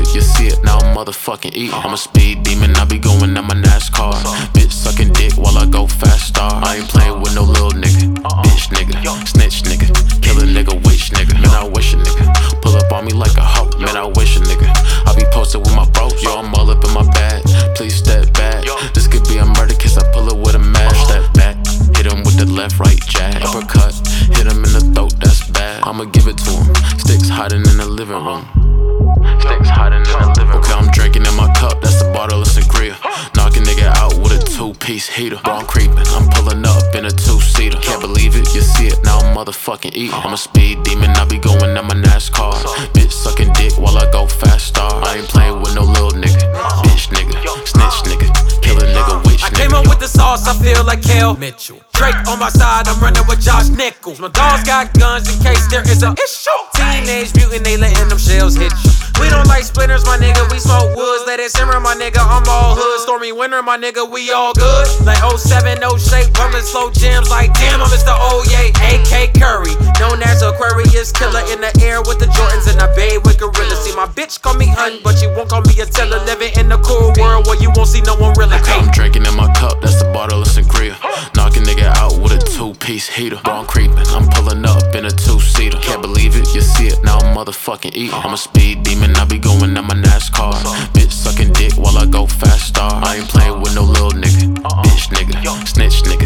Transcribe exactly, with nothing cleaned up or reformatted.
it, you see it, now I'm motherfucking eating. I'm a speed demon, I be going on my NASCAR. Bitch sucking dick while I go fast star. I ain't playing with no little nigga. Bitch nigga, snitch nigga, kill a nigga, witch nigga. Man, I wish a nigga pull up on me like a hoe. Man, I wish a nigga I be posted with my bro. Yo, I'm all up in my bag. Please step back. This could be a murder case, I pull it with a match. Step back, hit him with the left, right jab. Uppercut, hit him in the throat, that's bad. I'ma give it to him. Sticks hiding in the living room. Sticks hiding in the living room. Okay, I'm drinking in my cup, that's a bottle of sangria. Knock a nigga out with a two-piece heater. Bro, I'm creeping, I'm pulling up in a two-seater. Can't believe it, you see it, now I'm motherfucking eating. I'm a speed demon, I be going on my NASCAR. Bitch sucking dick while I go fast star. I ain't playing with no little nigga. Bitch nigga, snitch nigga, kill a nigga, witch nigga. I came up with the sauce, I feel like Kel Mitchell. Drake on my side, I'm running with Josh Nichols. My dogs got guns in case there is a issue. Teenage mutant, they letting them shells hit you. We don't like splinters, my nigga, we smoke woods. Let it simmer, my nigga, I'm all hood. Stormy winter, my nigga, we all good. Like oh seven, no shape, rumbling slow jams. Like damn, I'm Mister Oye, A K Curry. Known as Aquarius killer in the air with the Jordans and I bathe with gorillas. See, my bitch call me hun, but she won't call me a teller. Living in the cool world where you won't see no one really come. I'm drinking in my cup, that's a bottle of sangria. Knock a nigga out with a two-piece heater. Bro, I'm creeping, I'm pulling up in a two-seater. Can't believe it, you see it, now I'm motherfucking eating. I'm a speed demon, I be going on my NASCAR. Bitch sucking dick while I go fast star. I ain't playing with no little nigga. Bitch nigga, snitch nigga,